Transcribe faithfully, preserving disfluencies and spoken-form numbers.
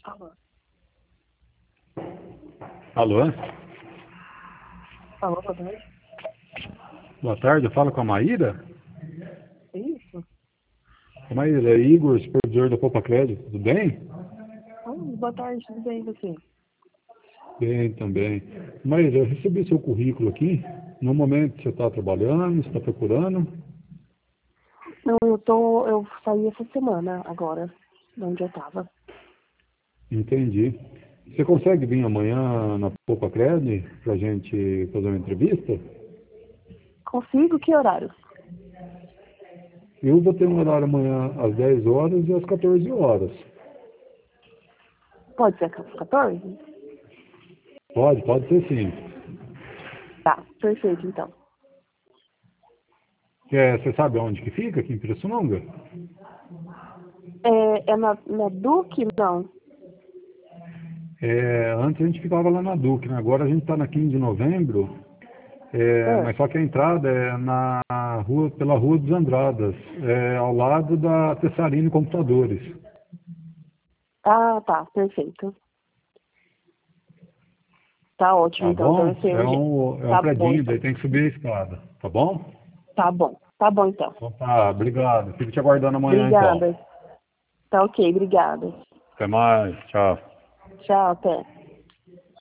Alô? Alô? Alô, boa tarde. Boa tarde, eu falo com a Maíra? É isso? A Maíra, é Igor, supervisor da Poupa Crédito, tudo bem? Ah, boa tarde, tudo bem e você? Bem, também. Maíra, eu recebi seu currículo aqui. No momento você está trabalhando, você está procurando? Não, eu tô. Eu saí essa semana agora, de onde eu tava. Entendi. Você consegue vir amanhã na Poupa Crédito para a gente fazer uma entrevista? Consigo? Que horário? Eu vou ter um horário amanhã às dez horas e às quatorze horas. Pode ser às quatorze? Pode, pode ser sim. Tá, perfeito então. É, você sabe onde que fica, aqui em Pirassununga? É, é na, na Duque? Não. É, antes a gente ficava lá na Duque, né? Agora a gente está na quinze de novembro, é, É. mas só que a entrada é na rua, pela Rua dos Andradas, é, ao lado da Tessarine Computadores. Ah, tá, perfeito. Tá ótimo Tá então. Então bom? eu sei É onde é. um, é um Tá bom predinho, então. daí tem que subir a escada, tá bom? Tá bom. Tá bom então. Então tá, obrigado. Fico te aguardando amanhã então. Obrigada. Tá ok, obrigada. Até mais, tchau. Tchau, até.